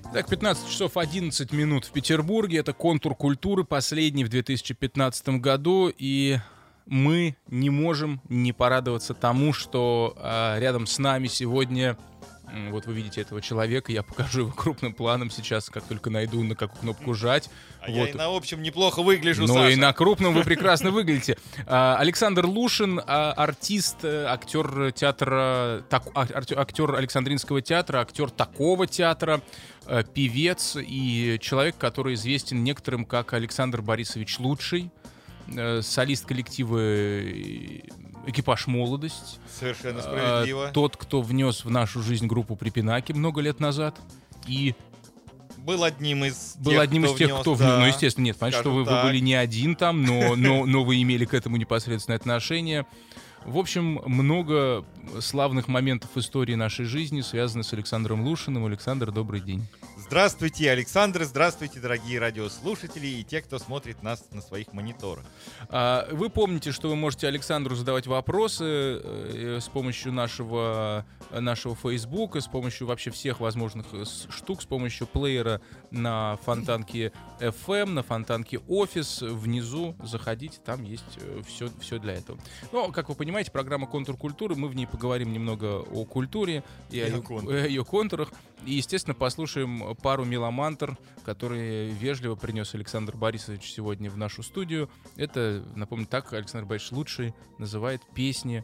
Так, 15 часов 11 минут в Петербурге. Это «Контур культуры», последний в 2015 году. И мы не можем не порадоваться тому, что рядом с нами сегодня... Вот вы видите этого человека, я покажу его крупным планом сейчас, как только найду, на какую кнопку жать. А вот. я и на общем неплохо выгляжу, Ну Саша. и на крупном вы прекрасно выглядите. Александр Лушин, артист, актер театра, актер Александринского театра, актер такого театра, певец и человек, который известен некоторым как Александр Борисович Лучший, солист коллектива «Экипаж Молодость». Совершенно справедливо. Тот, кто внес в нашу жизнь группу Припинаки много лет назад. И был одним из тех, кто внес. Ну, естественно, нет, понятно, что вы были не один там, но вы имели к этому непосредственное отношение. В общем, много славных моментов истории нашей жизни связаны с Александром Лушиным. Александр, добрый день. Здравствуйте, Александр, здравствуйте, дорогие радиослушатели и те, кто смотрит нас на своих мониторах. Вы помните, что вы можете Александру задавать вопросы с помощью нашего Фейсбука, с помощью вообще всех возможных штук, с помощью плеера на Фонтанке FM, на Фонтанке Офис. Внизу заходите, там есть все для этого. Но, как вы понимаете, программа «Контур культуры», мы в ней поговорим немного о культуре и о ее контурах. И, естественно, послушаем пару меломантр, которые вежливо принес Александр Борисович сегодня в нашу студию. Это, напомню, так Александр Борисович Лучший называет песни,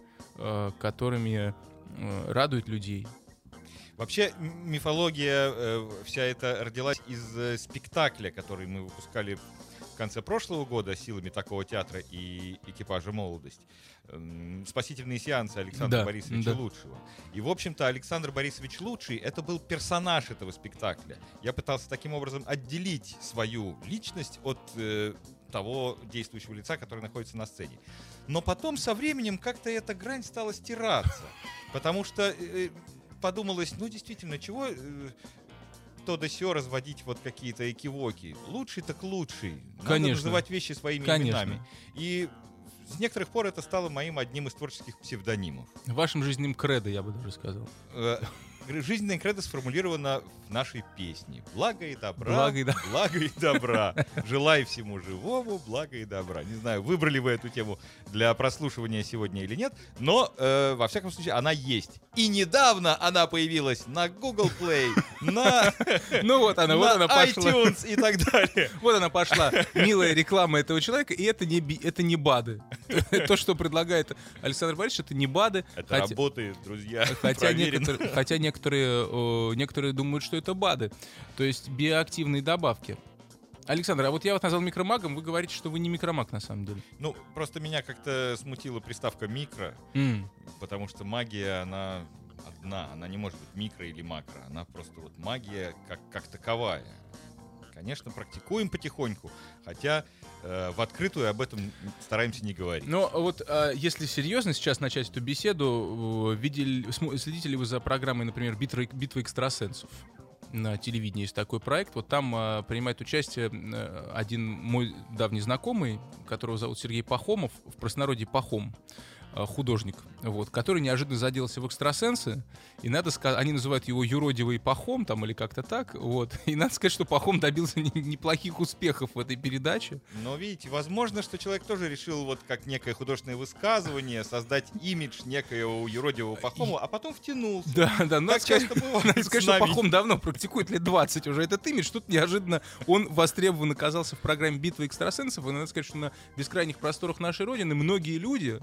которыми радует людей. Вообще, мифология вся эта родилась из спектакля, который мы выпускали в конце прошлого года силами такого театра и «Экипажа Молодость». «Спасительные сеансы» Александра Борисовича Лучшего. И, в общем-то, Александр Борисович Лучший — это был персонаж этого спектакля. Я пытался таким образом отделить свою личность от того действующего лица, который находится на сцене. Но потом, со временем, как-то эта грань стала стираться. Потому что подумалось, ну, действительно, чего... то да сё разводить вот какие-то экивоки. Лучший так лучший. Надо называть вещи своими именами. И с некоторых пор это стало моим одним из творческих псевдонимов. Вашим жизненным кредо, я бы даже сказал. Жизненное кредо сформулировано в нашей песне. Благо и добра, благо и добра. Желай всему живому благо и добра. Не знаю, выбрали вы эту тему для прослушивания сегодня или нет, но, во всяком случае, она есть. И недавно она появилась на Google Play, на iTunes и так далее. Вот она пошла. Милая реклама этого человека, и это не БАДы. То, что предлагает Александр Борисович, это не БАДы. Это работает, друзья. Хотя некоторые думают, что это БАДы, то есть биоактивные добавки. Александр, а вот я вас назвал микромагом, вы говорите, что вы не микромаг на самом деле. Ну, просто меня как-то смутила приставка «микро», потому что магия, она одна, она не может быть микро или макро, она просто вот магия как таковая. Конечно, практикуем потихоньку, хотя в открытую об этом стараемся не говорить. Но вот если серьезно сейчас начать эту беседу, следите ли вы за программой, например, «Битва экстрасенсов»? На телевидении есть такой проект. Вот там принимает участие один мой давний знакомый, которого зовут Сергей Пахомов, в простонародье Пахом, художник, вот, который неожиданно заделся в экстрасенсы, и надо сказать, они называют его юродивый Пахом, там, или как-то так, вот, и надо сказать, что Пахом добился неплохих успехов в этой передаче. Но, видите, возможно, что человек тоже решил, вот как некое художественное высказывание, создать имидж некоего юродивого Пахома, а потом втянулся. Да, надо сказать, что Пахом давно практикует, лет 20 уже этот имидж, тут неожиданно он востребован оказался в программе «Битва экстрасенсов», и надо сказать, что на бескрайних просторах нашей Родины многие люди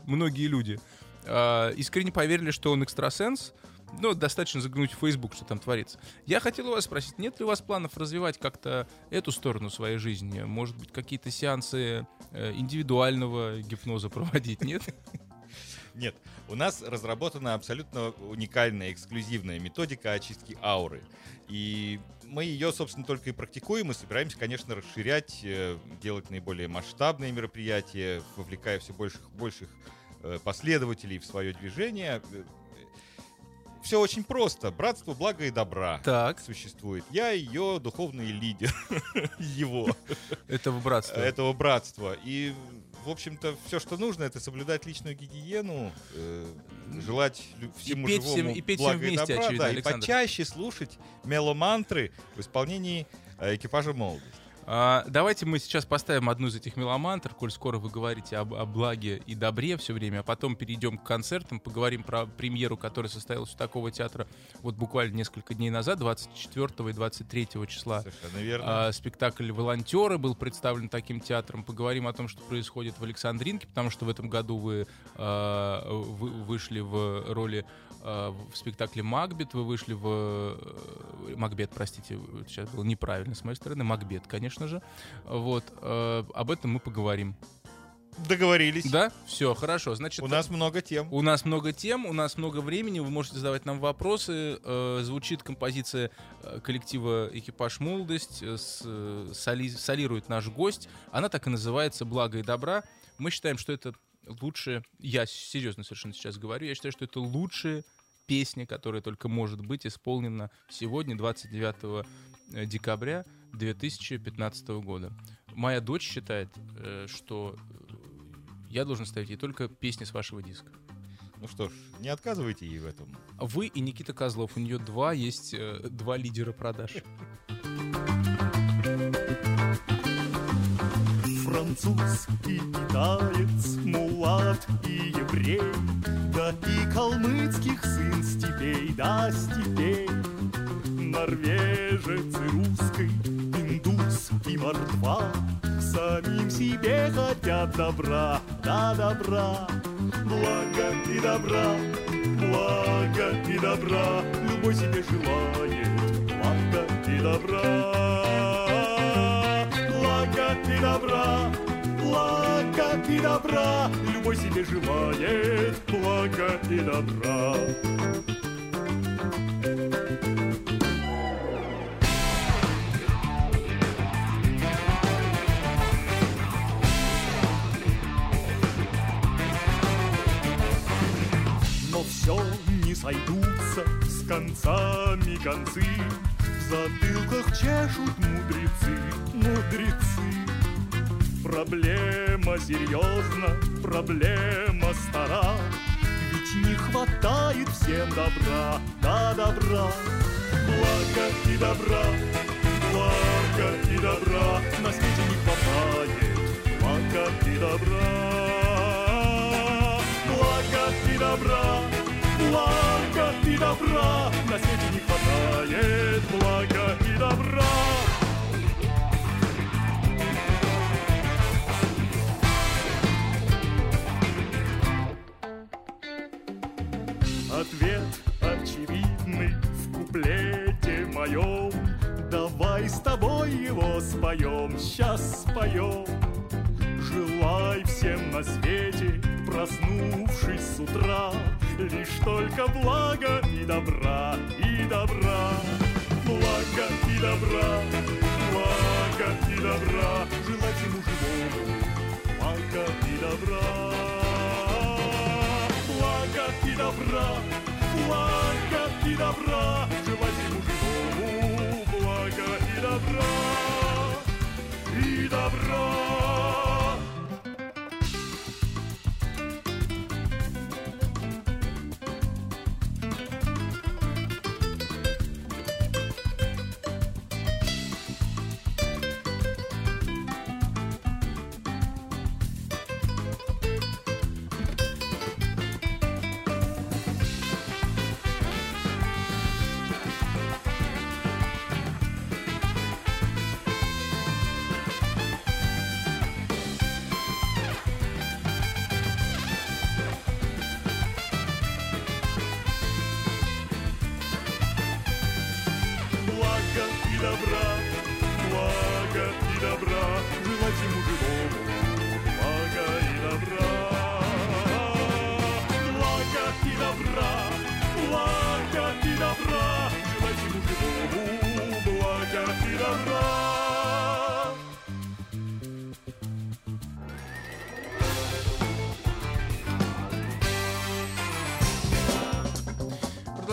искренне поверили, что он экстрасенс. Ну, достаточно заглянуть в Facebook, что там творится. Я хотел у вас спросить, нет ли у вас планов развивать как-то эту сторону своей жизни? Может быть, какие-то сеансы индивидуального гипноза проводить, нет? Нет, у нас разработана абсолютно уникальная, эксклюзивная методика очистки ауры. И мы ее, собственно, только и практикуем, и собираемся, конечно, расширять, делать наиболее масштабные мероприятия, вовлекая все больших последователей в свое движение. Все очень просто. Братство блага и добра существует. Я ее духовный лидер. Этого братства. И в общем-то, все, что нужно, это соблюдать личную гигиену, желать всему живому блага и добра, очевидно, да, и Александр. почаще слушать меломантры в исполнении экипажа «Молодость». Давайте мы сейчас поставим одну из этих меломантр, коль скоро вы говорите о благе и добре все время, а потом перейдем к концертам, поговорим про премьеру, которая состоялась у такого театра вот буквально несколько дней назад, 24 и 23 числа. Совершенно верно. Спектакль «Волонтеры» был представлен таким театром. Поговорим о том, что происходит в Александринке, потому что в этом году вы вышли в роли в спектакле «Макбет», вы вышли в... «Макбет», простите, сейчас было неправильно с моей стороны, «Макбет», конечно же. Вот, об этом мы поговорим. Договорились. Да? Все, хорошо. Значит, у нас много тем. У нас много тем, у нас много времени, вы можете задавать нам вопросы. Звучит композиция коллектива «Экипаж Молодость», солирует наш гость. Она так и называется «Благо и добра». Мы считаем, что это лучшее, я серьезно совершенно сейчас говорю, я считаю, что это лучшая песня, которая только может быть исполнена сегодня, 29 декабря 2015 года. Моя дочь считает, что я должен ставить ей только песни с вашего диска. Ну что ж, не отказывайте ей в этом. Вы и Никита Козлов. У нее есть два лидера продаж. Француз и китаец, мулат и еврей, да и калмыцких сын степей, да степей. Норвежец и русский, индус и мордва самим себе хотят добра, да добра. Благо и добра, благо и добра, любой себе желает благо и добра. Благо и добра, благо и добра, любой себе желает благо и добра. Но все не сойдутся с концами концы, в затылках чешут мудрецы, мудрецы. Проблема серьезна, проблема стара, ведь не хватает всем добра, да добра. Благо и добра, благо и добра, на свете не хватает благо и добра. Благо и добра, благо и добра, на свете не хватает блага и добра. Ответ очевидный в куплете моем, давай с тобой его споем, сейчас споем. Желай всем на свете, проснувшись с утра, лишь только блага и добра, и добра. Благо и добра, благо и добра, желать ему живому благо и добра. Благо и добра, благо и добра, желать ему живому благо и добра, и добра.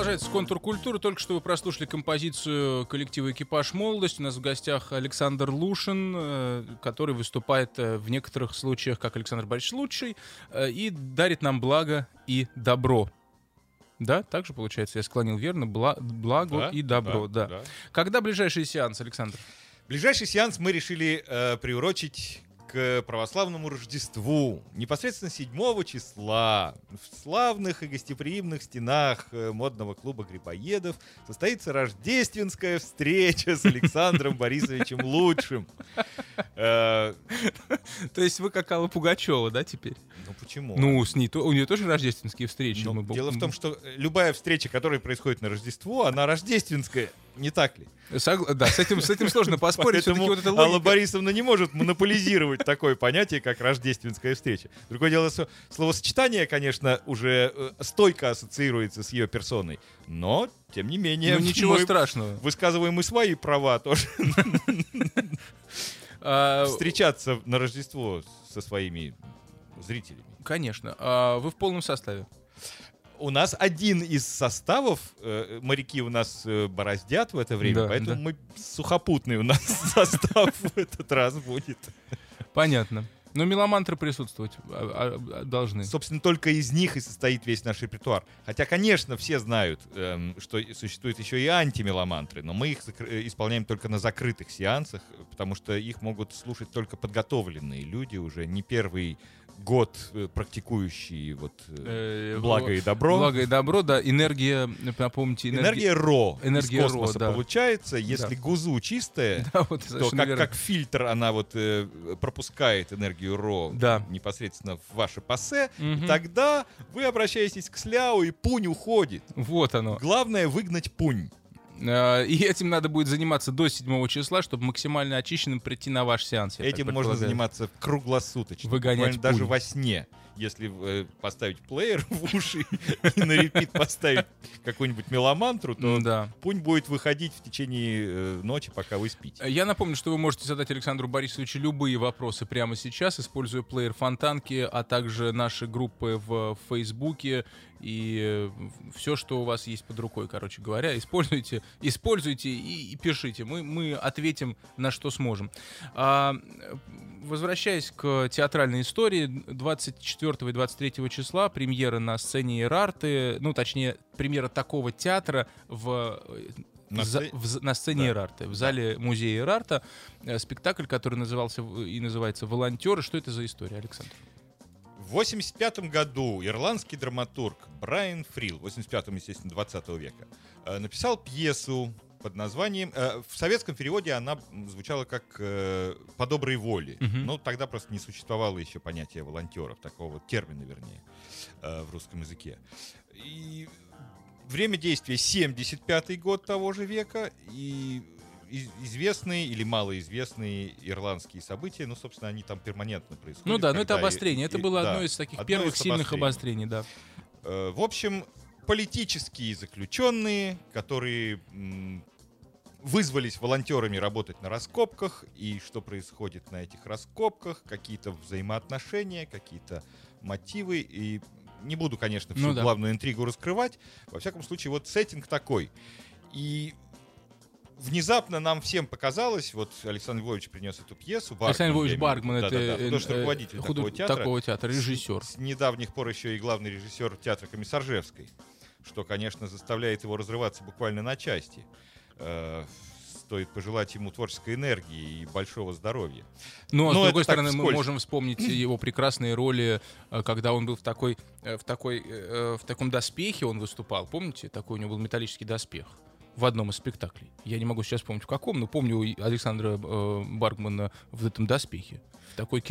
Продолжается контур культуры. Только что вы прослушали композицию коллектива «Экипаж Молодость». У нас в гостях Александр Лушин, который выступает в некоторых случаях как Александр Борисович Лучший и дарит нам благо и добро. Да, так же получается, я склонил верно, благо Да, и добро, да. Когда ближайший сеанс, Александр? Ближайший сеанс мы решили приурочить к православному Рождеству. Непосредственно 7 числа в славных и гостеприимных стенах модного клуба Грибоедов состоится рождественская встреча с Александром Борисовичем Лучшим. То есть вы как Алла Пугачева, да, теперь? Ну почему? Ну, у нее тоже рождественские встречи. Ну, дело в том, что любая встреча, которая происходит на Рождество, она рождественская, не так ли? Да, с этим сложно поспорить. Поэтому Вот эта Алла Борисовна не может монополизировать такое понятие, как рождественская встреча. Другое дело, словосочетание, конечно, уже стойко ассоциируется с ее персоной, но, тем не менее, Ну, ничего страшного. Высказываем и свои права тоже. Встречаться на Рождество со своими зрителями. Конечно. Вы в полном составе? У нас один из составов, моряки у нас бороздят в это время, Да, поэтому да. мы сухопутный у нас состав в этот раз будет. Понятно. Но меломантры присутствовать должны. Собственно, только из них и состоит весь наш репертуар. Хотя, конечно, все знают, что существуют еще и антимеломантры, но мы их исполняем только на закрытых сеансах, потому что их могут слушать только подготовленные люди, уже не первый год практикующие благо и добро. Благо и добро, да. Энергия, напомните, Энергия РО Энергия из космоса РО, да. получается. Если Да. ГУЗУ чистая, Да, вот, то совершенно верно. как фильтр она пропускает энергию РО Да. непосредственно в ваше пассе, Мгм. и тогда вы обращаетесь к сляу, и пунь уходит. Вот оно. Главное выгнать пунь. И этим надо будет заниматься до 7 числа, чтобы максимально очищенным прийти на ваш сеанс. я так Этим можно предполагаю. заниматься круглосуточно. Выгонять Буквально даже пунь. во сне. Если поставить плеер в уши и на репит поставить какую-нибудь меломантру, то Да. пунь будет выходить в течение ночи, пока вы спите. Я напомню, что вы можете задать Александру Борисовичу любые вопросы прямо сейчас, используя плеер Фонтанки, а также наши группы в Фейсбуке и все, что у вас есть под рукой, короче говоря. Используйте и пишите. Мы ответим на что сможем. Возвращаясь к театральной истории, 24 и 23 числа премьера на сцене Ирарты, ну, точнее, премьера такого театра на сцене Да. Ирарты, в зале музея Ирарта, спектакль, который называется «Волонтеры». Что это за история, Александр? В 1985 году ирландский драматург Брайан Фрил, в 1985-м, естественно, 20 века, написал пьесу под названием... В советском переводе она звучала как «По доброй воле». Мгм. Но тогда просто не существовало еще понятия волонтеров, такого вот термина, вернее, в русском языке. И время действия 75-й год того же века, и известные или малоизвестные ирландские события, ну, собственно, они там перманентно происходят. Ну да, но это когда обострение. Это было да, одно из таких одно первых из сильных обострений, да. В общем, политические заключенные, которые вызвались волонтерами работать на раскопках, и что происходит на этих раскопках, какие-то взаимоотношения, какие-то мотивы, и не буду, конечно, всю Ну да. главную интригу раскрывать. Во всяком случае, вот сеттинг такой. И внезапно нам всем показалось, вот Александр Львович принес эту пьесу. Александр Львович Баргман, это художественный руководитель такого театра, режиссер. С недавних пор еще и главный режиссер театра Комиссаржевской, что, конечно, заставляет его разрываться буквально на части. Стоит пожелать ему творческой энергии и большого здоровья. Но, с Но другой это так стороны, мы вскользь. можем вспомнить его прекрасные роли, когда он был в таком доспехе он выступал. Помните? Такой у него был металлический доспех в одном из спектаклей. Я не могу сейчас вспомнить в каком, но помню Александра Баргмана в этом доспехе. В такой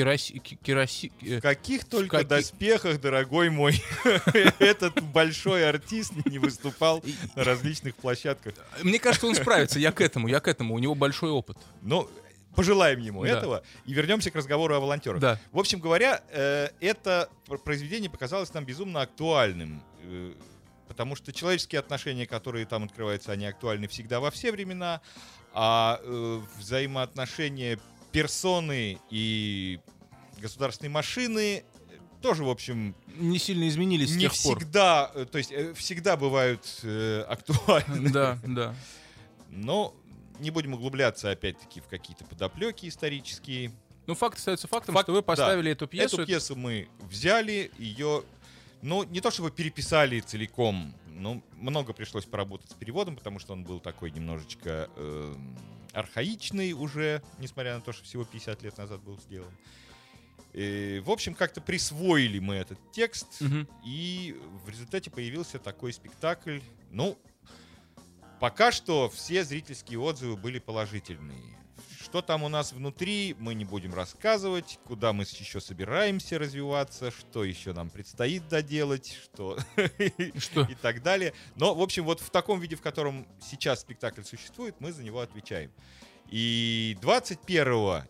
В каких только каких- доспехах, дорогой мой, этот большой артист не выступал на различных площадках. Мне кажется, он справится. Я к этому. У него большой опыт. Ну, пожелаем ему Да. этого и вернемся к разговору о волонтерах. Да. В общем говоря, это произведение показалось нам безумно актуальным, потому что человеческие отношения, которые там открываются, они актуальны всегда во все времена, а взаимоотношения персоны и государственной машины тоже, в общем, Не сильно изменились с не тех пор. всегда, то есть всегда бывают актуальны. Да. Но не будем углубляться, опять-таки, в какие-то подоплеки исторические. Ну, факт остается фактом, Факт, что вы поставили да. эту пьесу. Эту пьесу мы взяли, ее, ну, не то чтобы переписали целиком, но много пришлось поработать с переводом, потому что он был такой немножечко архаичный уже, несмотря на то, что всего 50 лет назад был сделан. В общем, как-то присвоили мы этот текст, и в результате появился такой спектакль. Ну, пока что все зрительские отзывы были положительные. Что там у нас внутри, мы не будем рассказывать, куда мы еще собираемся развиваться, что еще нам предстоит доделать, что и так далее. Но, в общем, вот в таком виде, в котором сейчас спектакль существует, мы за него отвечаем. И 21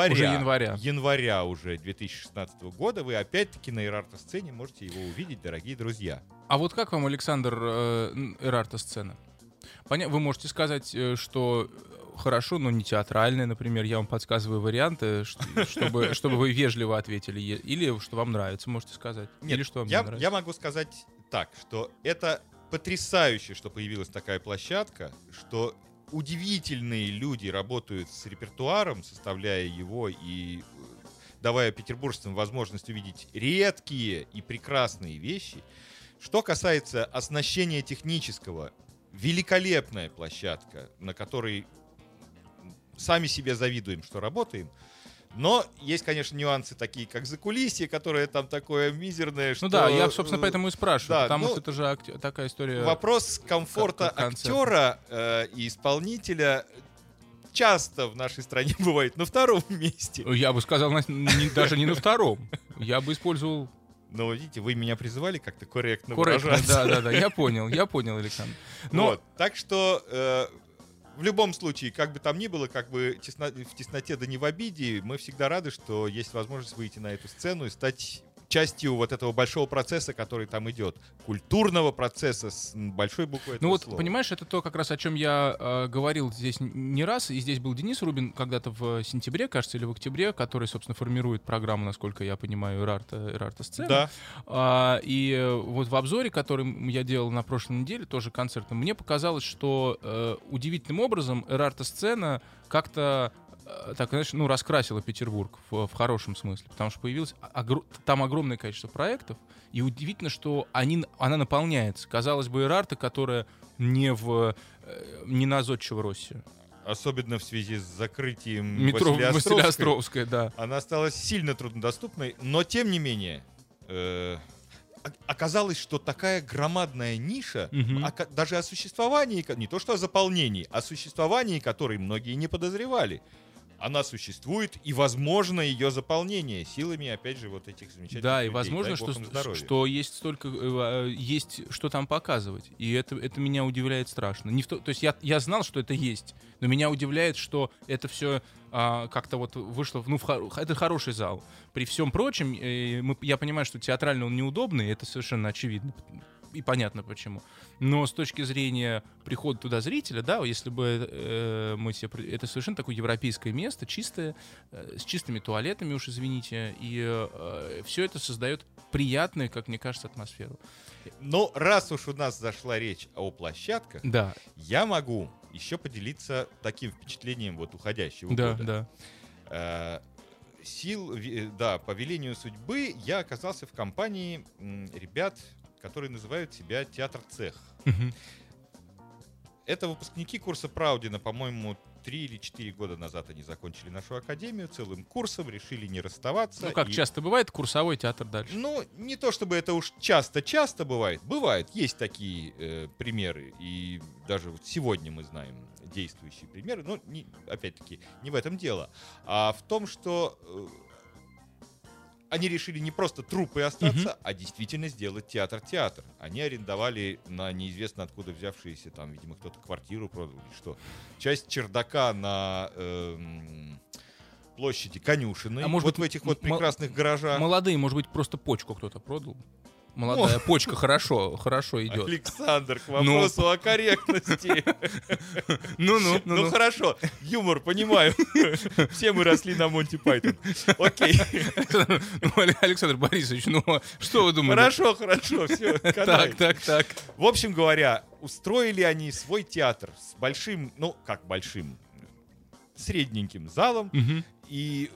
января уже 2016 года вы опять-таки на Эрарто-сцене можете его увидеть, дорогие друзья. А вот как вам, Александр, Эрарто-сцена? Вы можете сказать, что хорошо, но не театральная, например. Я вам подсказываю варианты, чтобы вы вежливо ответили. Или что вам нравится, можете сказать. Нет, или что вам не нравится. Я могу сказать так, что это потрясающе, что появилась такая площадка, что удивительные люди работают с репертуаром, составляя его и давая петербуржцам возможность увидеть редкие и прекрасные вещи. Что касается оснащения технического, великолепная площадка, на которой сами себе завидуем, что работаем. Но есть, конечно, нюансы такие, как закулисье, которое там такое мизерное, что... Ну да, я, собственно, поэтому и спрашиваю, да, потому что это же такая история... Вопрос комфорта актера и исполнителя часто в нашей стране бывает на втором месте. Я бы сказал, даже не на втором. Я бы использовал... Ну, видите, вы меня призывали как-то корректно выражаться. Да, я понял, Александр. Вот, так что... В любом случае, как бы там ни было, как бы в тесноте да не в обиде, мы всегда рады, что есть возможность выйти на эту сцену и стать частью вот этого большого процесса, который там идет. Культурного процесса с большой буквы этого Ну вот, слова. понимаешь, это то, как раз о чем я говорил здесь не раз, и здесь был Денис Рубин когда-то в сентябре, кажется, или в октябре, который, собственно, формирует программу, насколько я понимаю, Эрарто-сцена. Да. И вот в обзоре, который я делал на прошлой неделе, тоже концертом, мне показалось, что удивительным образом Эрарто-сцена как-то так, знаешь, раскрасила Петербург в хорошем смысле, потому что появилось там огромное количество проектов, и удивительно, что она наполняется. Казалось бы, Эрарто, которая не на Зодчего-Россию. Особенно в связи с закрытием метро Василеостровская, да. Она стала сильно труднодоступной, но тем не менее оказалось, что такая громадная ниша, даже о существовании, не то что о заполнении, о существовании которой многие не подозревали. Она существует, и возможно ее заполнение силами, опять же, вот этих замечательных людей. Да, и людей. возможно, что есть столько, есть что там показывать. И это меня удивляет страшно. То есть я знал, что это есть, но меня удивляет, что это все как-то вот вышло. Это хороший зал. При всем прочем, я понимаю, что театрально он неудобный, это совершенно очевидно. И понятно почему. Но с точки зрения прихода туда зрителя, да, если бы мы себе... Это совершенно такое европейское место, чистое, с чистыми туалетами, уж извините, и все это создает приятную, как мне кажется, атмосферу. Но раз уж у нас зашла речь о площадках, да. Я могу еще поделиться таким впечатлением вот уходящего года. Да. По велению судьбы я оказался в компании ребят, которые называют себя «Театр-цех». Это выпускники курса Праудина, по-моему, 3 или 4 года назад они закончили нашу академию целым курсом, решили не расставаться. Как часто бывает, курсовой театр дальше. Не то чтобы это уж часто-часто бывает. Бывает, есть такие примеры. И даже вот сегодня мы знаем действующие примеры. Но, опять-таки, не в этом дело. А в том, что... Они решили не просто труппой остаться, а действительно сделать театр-театр. Они арендовали на неизвестно откуда взявшиеся, там, видимо, кто-то квартиру продал или что. Часть чердака на площади Конюшиной. А может быть, в этих вот прекрасных гаражах. Молодые, может быть, просто почку кто-то продал? Молодая почка хорошо идет. Александр, к вопросу о корректности. Ну хорошо, юмор, понимаю. Все мы росли на Монти Пайтон. Окей. Александр Борисович, ну что вы думаете? Хорошо, все. Так. В общем говоря, устроили они свой театр с большим, средненьким залом и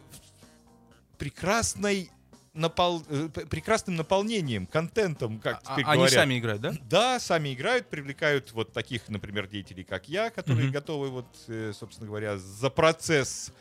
прекрасным наполнением, контентом, как теперь говорят. Они сами играют, да? Да, сами играют, привлекают вот таких, например, деятелей, как я, которые готовы, вот, собственно говоря, за процесс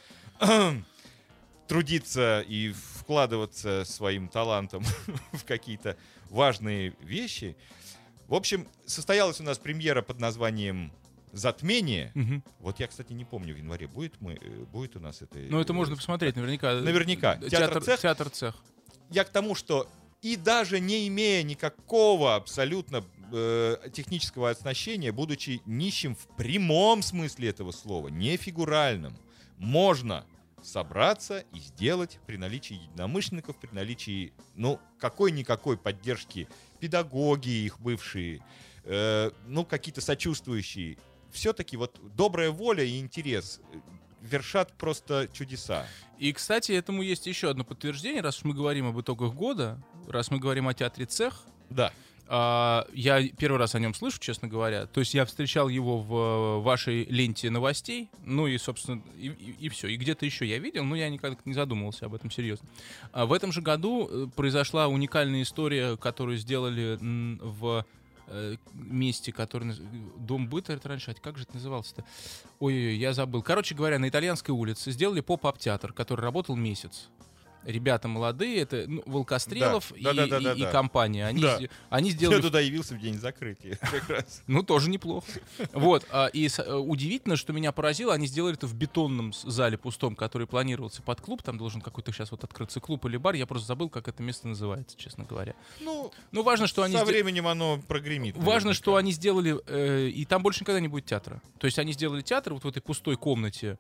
трудиться и вкладываться своим талантом в какие-то важные вещи. В общем, состоялась у нас премьера под названием «Затмение». Вот я, кстати, не помню, в январе будет у нас это... Ну, это можно посмотреть наверняка. Наверняка. Театр «Цех». Я к тому, что и даже не имея никакого абсолютно технического оснащения, будучи нищим в прямом смысле этого слова, не фигуральном, можно собраться и сделать при наличии единомышленников, при наличии, какой-никакой поддержки педагоги их бывшие, какие-то сочувствующие. Все-таки вот добрая воля и интерес вершат просто чудеса. И, кстати, этому есть еще одно подтверждение, раз уж мы говорим об итогах года, раз мы говорим о театре «Цех». Да. Я первый раз о нем слышу, честно говоря. То есть я встречал его в вашей ленте новостей, ну и, собственно, и все. И где-то еще я видел, но я никогда не задумывался об этом серьезно. В этом же году произошла уникальная история, которую сделали в месте, который... Дом быта, это раньше, как же это назывался-то? Ой-ой-ой, я забыл. Короче говоря, на Итальянской улице сделали поп-ап-театр, который работал месяц. Ребята молодые, это Волкострелов и компания. Они сделали... Я туда явился в день закрытия. Прекрасно. Ну, тоже неплохо. Вот. И удивительно, что меня поразило, они сделали это в бетонном зале пустом, который планировался под клуб. Там должен какой-то сейчас вот открыться клуб или бар. Я просто забыл, как это место называется, честно говоря. Ну важно, что они... Со временем оно прогремит. Важно, что они сделали... И там больше никогда не будет театра. То есть они сделали театр вот в этой пустой комнате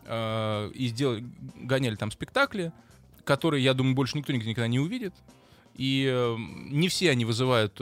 и гоняли там спектакли, которые, я думаю, больше никто никогда не увидит. И не все они вызывают...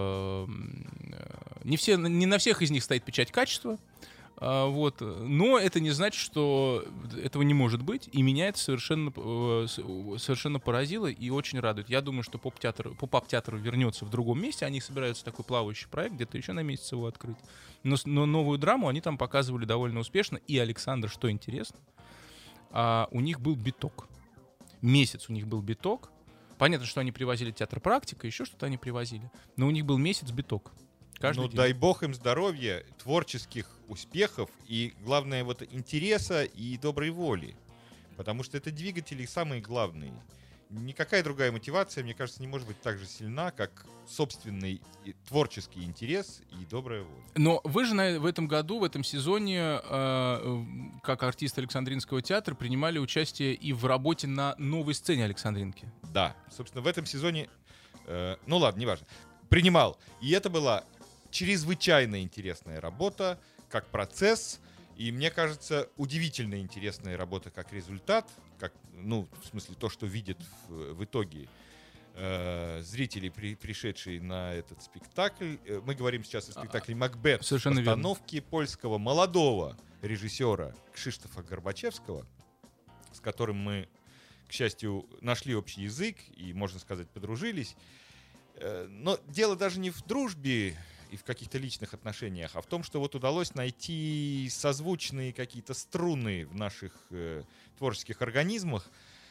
Не на всех из них стоит печать качества. Вот. Но это не значит, что этого не может быть. И меня это совершенно поразило и очень радует. Я думаю, что поп-ап-театр вернется в другом месте. Они собираются такой плавающий проект, где-то еще на месяц его открыть. Но новую драму они там показывали довольно успешно. И, Александр, что интересно, у них был биток. Месяц у них был биток. Понятно, что они привозили театр «Практика», еще что-то они привозили. Но у них был месяц биток. Каждый день. Дай бог им здоровья, творческих успехов и, главное, вот интереса и доброй воли. Потому что это двигатели самые главные. Никакая другая мотивация, мне кажется, не может быть так же сильна, как собственный творческий интерес и добрая воля. Но вы же в этом году, в этом сезоне, как артист Александринского театра, принимали участие и в работе на новой сцене Александринки. Да, собственно, в этом сезоне, неважно, принимал. И это была чрезвычайно интересная работа, как процесс, и, мне кажется, удивительно интересная работа как результат, как, в смысле, то, что видят в итоге зрители, пришедшие на этот спектакль. Мы говорим сейчас о спектакле «Макбет», постановке польского молодого режиссера Кшиштофа Горбачевского, с которым мы, к счастью, нашли общий язык и, можно сказать, подружились. Но дело даже не в дружбе и в каких-то личных отношениях, а в том, что вот удалось найти созвучные какие-то струны в наших творческих организмах.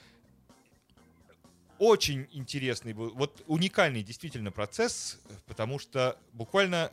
Очень интересный был, вот уникальный действительно процесс, потому что буквально,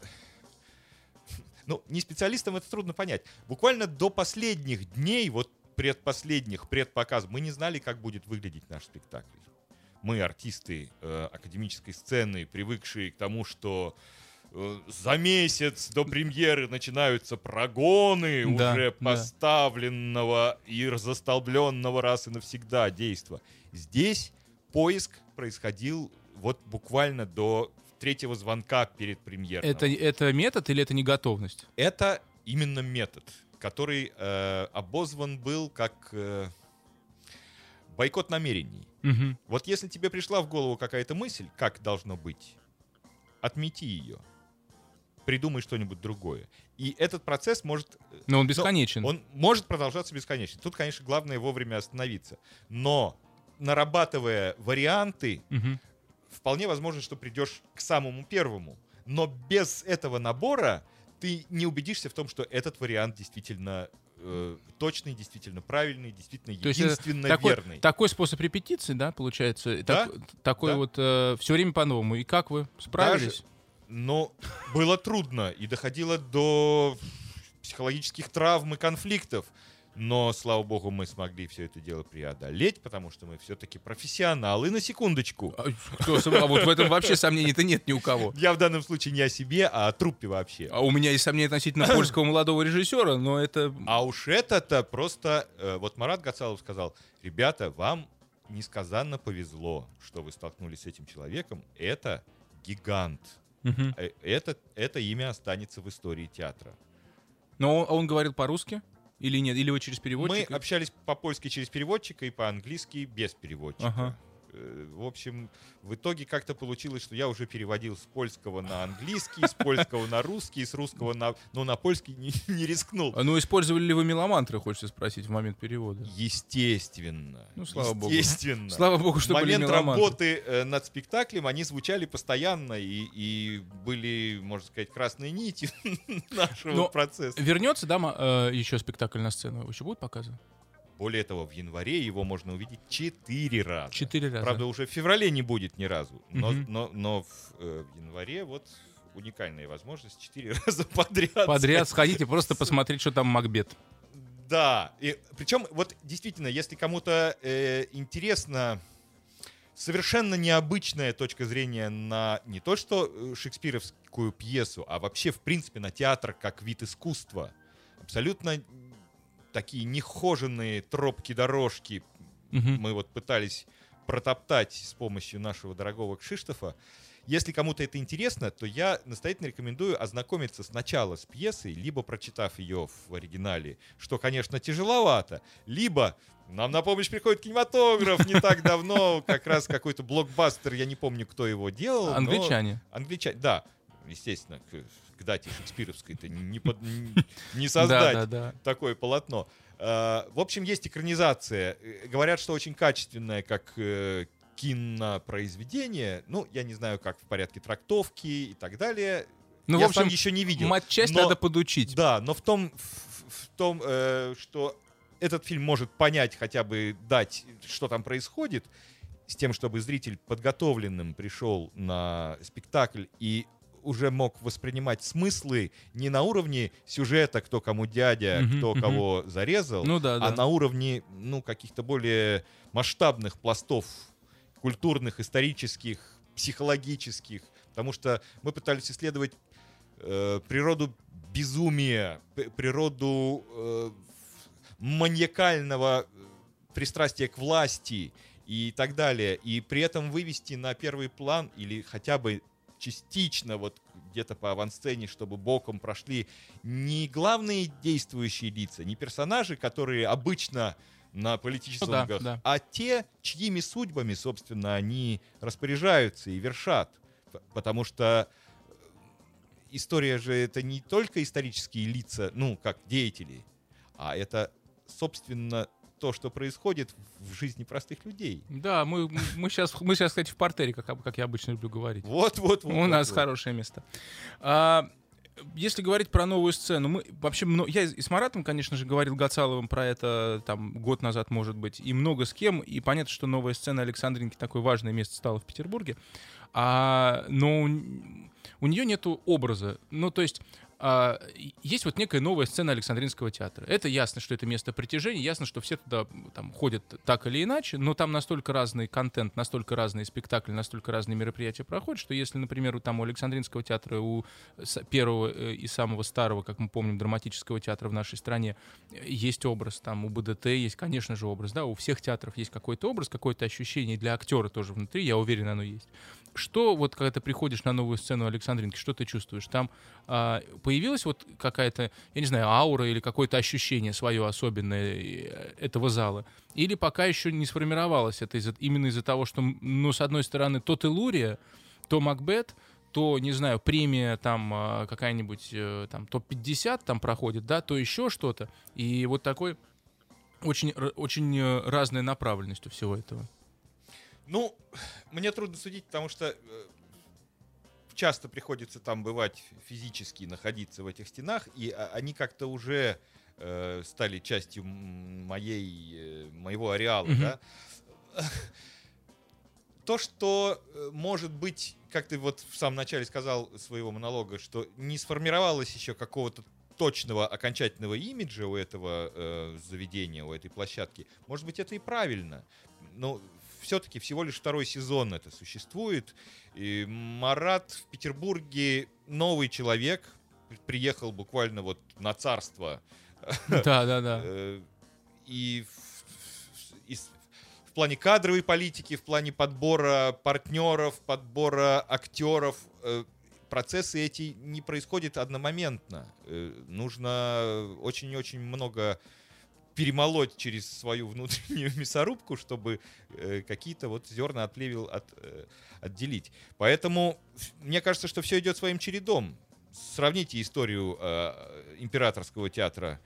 не специалистам это трудно понять, буквально до последних дней, вот предпоказов, мы не знали, как будет выглядеть наш спектакль. Мы, артисты академической сцены, привыкшие к тому, что за месяц до премьеры начинаются прогоны уже поставленного и застолбленного раз и навсегда действа. Здесь поиск происходил вот буквально до третьего звонка перед премьерой. Это метод или это не готовность? Это именно метод, который обозван был как бойкот намерений. Мгм. Вот если тебе пришла в голову какая-то мысль, как должно быть, отмети ее. Придумай что-нибудь другое. И этот процесс может... Но он бесконечен. Он может продолжаться бесконечно. Тут, конечно, главное вовремя остановиться. Но, нарабатывая варианты, Мгм. вполне возможно, что придешь к самому первому. Но без этого набора ты не убедишься в том, что этот вариант действительно точный, действительно правильный, действительно То есть единственно такой, верный. такой способ репетиции, да, получается? Да, Такой да. вот все время по-новому. И как вы справились? Но было трудно и доходило до психологических травм и конфликтов. Но, слава богу, мы смогли все это дело преодолеть, потому что мы все-таки профессионалы, на секундочку. А вот в этом вообще сомнений-то нет ни у кого. Я в данном случае не о себе, а о труппе вообще. А у меня есть сомнения относительно польского молодого режиссера, но это... А уж это-то просто... Вот Марат Гацалов сказал: ребята, вам несказанно повезло, что вы столкнулись с этим человеком. Это гигант. Мгм. Это имя останется в истории театра. Но он говорил по-русски? Или нет? Или вы через Мы переводчика? общались по-польски через переводчика и по-английски без переводчика. Ага. В общем, в итоге как-то получилось, что я уже переводил с польского на английский, с польского на русский, с русского на... Но на польский не рискнул. Ну, использовали ли вы меломантры, хочется спросить, в момент перевода? Естественно. Ну, слава богу. Естественно. Слава богу, что В были момент меломантры. работы над спектаклем они звучали постоянно и были, можно сказать, красной нитью нашего Но процесса. Вернется, да, еще спектакль на сцену? Еще будет показан? Более того, в январе его можно увидеть 4 раза. 4 раза. Правда, уже в феврале не будет ни разу. Но Мгм. В январе вот уникальная возможность 4 раза подряд. Подряд сказать. сходите, просто посмотреть, что там Макбет. Да. И, причем, вот действительно, если кому-то интересно совершенно необычная точка зрения на не то что шекспировскую пьесу, а вообще, в принципе, на театр как вид искусства. Абсолютно такие нехоженные тропки-дорожки Мгм. мы вот пытались протоптать с помощью нашего дорогого Кшиштофа. Если кому-то это интересно, то я настоятельно рекомендую ознакомиться сначала с пьесой, либо прочитав ее в оригинале, что, конечно, тяжеловато, либо нам на помощь приходит кинематограф не так давно, как раз какой-то блокбастер, я не помню, кто его делал. но- Англичане. Англичане, да. Естественно, к дате шекспировской-то не создать Да. такое полотно. В общем, есть экранизация. Говорят, что очень качественная, как кинопроизведение. Ну, я не знаю, как в порядке трактовки и так далее. Ну, Я в сам общем, еще не видел. матчасть Но- надо подучить. Да, но в том, что этот фильм может понять, хотя бы дать, что там происходит, с тем, чтобы зритель подготовленным пришел на спектакль и уже мог воспринимать смыслы не на уровне сюжета, кто кому дядя, Мгм, кто мгм. кого зарезал, Ну да, а да. на уровне каких-то более масштабных пластов культурных, исторических, психологических. Потому что мы пытались исследовать природу безумия, природу маниакального пристрастия к власти и так далее. И при этом вывести на первый план или хотя бы частично вот где-то по авансцене, чтобы боком прошли не главные действующие лица, не персонажи, которые обычно на политических Ну да, лугах, да. а те, чьими судьбами, собственно, они распоряжаются и вершат. Потому что история же это не только исторические лица, как деятели, а это, собственно, то, что происходит в жизни простых людей. Да, мы сейчас, кстати, в партере, как я обычно люблю говорить. Вот. У нас хорошее место. Если говорить про новую сцену, я и с Маратом, конечно же, говорил Гацаловым про это там год назад, может быть, и много с кем, и понятно, что новая сцена Александринки такое важное место стало в Петербурге, но у нее нету образа. Ну, то есть есть вот некая новая сцена Александринского театра. Это ясно, что это место притяжения, ясно, что все туда там ходят так или иначе, но там настолько разный контент, настолько разные спектакли, настолько разные мероприятия проходят, что если, например, там у Александринского театра, у первого и самого старого, как мы помним, драматического театра в нашей стране есть образ, там у БДТ есть, конечно же, образ, да, у всех театров есть какой-то образ, какое-то ощущение для актера тоже внутри, я уверен, оно есть. что вот когда ты приходишь на новую сцену Александринки, что ты чувствуешь? Там появилась вот какая-то, я не знаю, аура или какое-то ощущение свое особенное этого зала? Или пока еще не сформировалось это именно из-за того, что, ну, с одной стороны, то Теллурия, то Макбет, то, не знаю, премия там какая-нибудь, там топ-50 там проходит, да, то еще что-то. И вот такой очень, очень разная направленность у всего этого. Ну, мне трудно судить, потому что часто приходится там бывать физически, находиться в этих стенах, и они как-то уже стали частью моего ареала, да. То, что, может быть, как ты вот в самом начале сказал своего монолога, что не сформировалось еще какого-то точного окончательного имиджа у этого заведения, у этой площадки, может быть, это и правильно. Но все-таки всего лишь второй сезон это существует. И Марат в Петербурге новый человек, приехал буквально вот на царство. Да. И в плане кадровой политики, в плане подбора партнеров, подбора актеров, процессы эти не происходят одномоментно. Нужно очень-очень много перемолоть через свою внутреннюю мясорубку, чтобы какие-то вот зерна от плевел отделить. Поэтому мне кажется, что все идет своим чередом. Сравните историю Императорского театра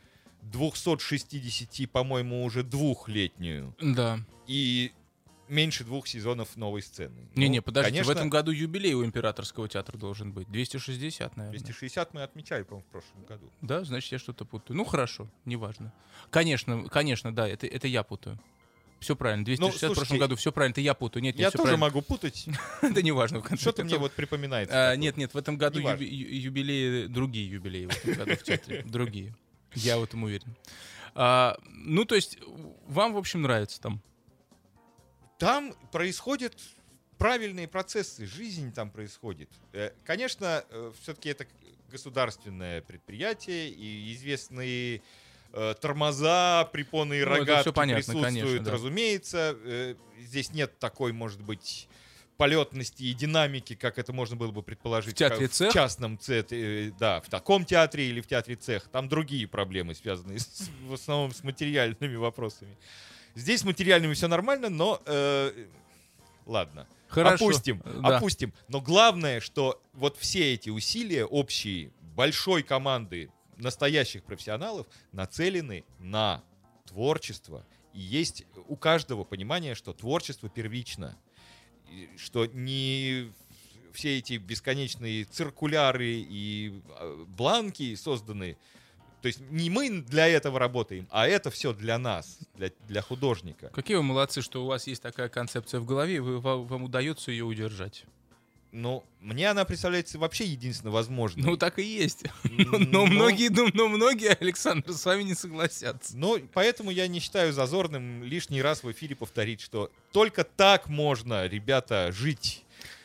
260, по-моему, уже двухлетнюю. Да. И меньше 2 сезонов новой сцены. Не-не, подождите, конечно, в этом году юбилей у Императорского театра должен быть. 260, наверное. 260 мы отмечали, по-моему, в прошлом году. Да, значит, я что-то путаю. Ну, хорошо, неважно. Конечно, да, это я путаю. Все правильно, 260 в прошлом году, все правильно, это я путаю. Нет, я все тоже правильно. могу путать. Да неважно. Что-то мне вот припоминается. Нет, в этом году юбилеи, другие юбилеи в этом году в театре. Другие. Я в этом уверен. Ну, то есть, вам, в общем, нравится там? Там происходят правильные процессы, жизнь там происходит. Конечно, все-таки это государственное предприятие, и известные тормоза, препоны и рогатки присутствуют, конечно, да. Разумеется. Здесь нет такой, может быть, полетности и динамики, как это можно было бы предположить в театре «Цех», в частном театре, да, в таком театре или в театре «Цех». Там другие проблемы, связанные в основном с материальными вопросами. Здесь с материальными все нормально, но ладно. Хорошо, опустим. Но главное, что вот все эти усилия общие большой команды настоящих профессионалов нацелены на творчество. И есть у каждого понимание, что творчество первично. Что не все эти бесконечные циркуляры и бланки созданы. То есть не мы для этого работаем, а это все для нас, для художника. Какие вы молодцы, что у вас есть такая концепция в голове, и вам удается ее удержать. Ну, мне она представляется вообще единственно возможной. Ну, так и есть. Но многие, Александр, с вами не согласятся. Ну, поэтому я не считаю зазорным лишний раз в эфире повторить, что только так можно, ребята, жить.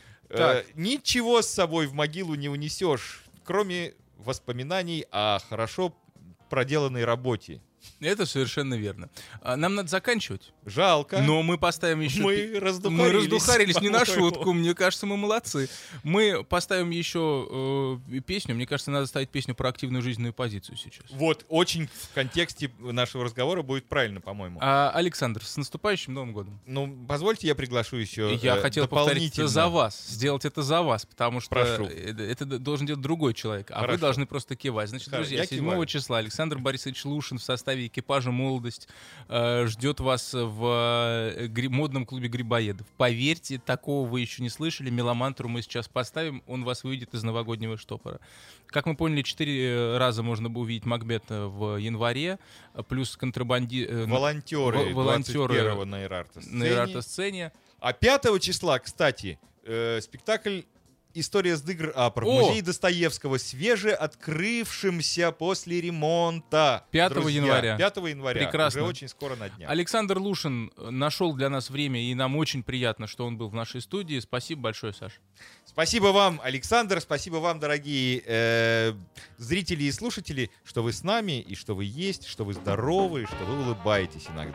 Ничего с собой в могилу не унесешь, кроме воспоминаний о хорошо проделанной работе. Это совершенно верно. Нам надо заканчивать. Жалко. Но мы поставим еще... Мы раздухарились не на шутку. Мне кажется, мы молодцы. Мы поставим еще песню. Мне кажется, надо ставить песню про активную жизненную позицию сейчас. Вот, очень в контексте нашего разговора будет правильно, по-моему. Александр, с наступающим Новым годом. Ну, позвольте, я приглашу еще Я хотел повторить это за вас. Сделать это за вас, потому что это должен делать другой человек. А вы должны просто кивать. Значит, друзья, 7 числа Александр Борисович Лушин в составе экипажа «Молодость» ждет вас в модном клубе Грибоедов. Поверьте, такого вы еще не слышали. Меломантру мы сейчас поставим, он вас выведет из новогоднего штопора. Как мы поняли, 4 раза можно было увидеть Макбет в январе, плюс волонтеры 21-го на Ирарто-сцене. А 5 числа, кстати, спектакль «История с Дыгр Апр» в музее Достоевского, свежеоткрывшимся после ремонта. 5 января. 5 января. Прекрасно. Уже очень скоро на днях. Александр Лушин нашел для нас время, и нам очень приятно, что он был в нашей студии. Спасибо большое, Саша. Спасибо вам, Александр. Спасибо вам, дорогие зрители и слушатели, что вы с нами, и что вы есть, что вы здоровы, что вы улыбаетесь иногда.